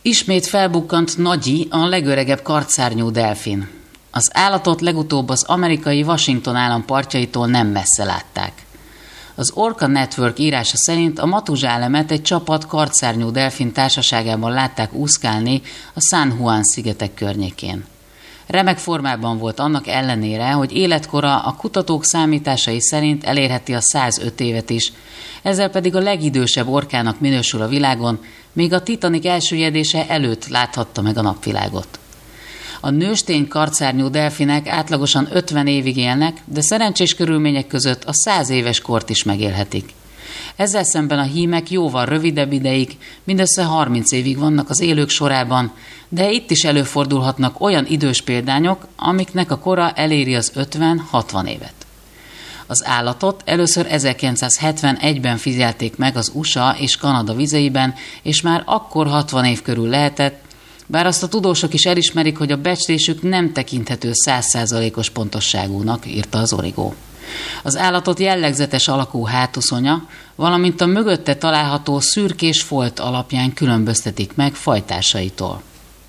Ismét felbukkant Nagyi, a legöregebb kartszárnyú delfin. Az állatot legutóbb az amerikai Washington állam partjaitól nem messze látták. Az Orca Network írása szerint a matuzsálemet egy csapat kartszárnyú delfin társaságában látták úszkálni a San Juan szigetek környékén. Remek formában volt annak ellenére, hogy életkora a kutatók számításai szerint elérheti a 105 évet is, ezzel pedig a legidősebb orkának minősül a világon, még a Titanic elsüllyedése előtt láthatta meg a napvilágot. A nőstény kartszárnyú delfinek átlagosan 50 évig élnek, de szerencsés körülmények között a 100 éves kort is megélhetik. Ezzel szemben a hímek jóval rövidebb ideig, mindössze 30 évig vannak az élők sorában, de itt is előfordulhatnak olyan idős példányok, amiknek a kora eléri az 50-60 évet. Az állatot először 1971-ben figyelték meg az USA és Kanada vizeiben, és már akkor 60 év körül lehetett, bár azt a tudósok is elismerik, hogy a becslésük nem tekinthető 100%-os pontosságúnak, írta az Origo. Az állatot jellegzetes alakú hátuszonya, valamint a mögötte található szürkés folt alapján különböztetik meg fajtásaitól.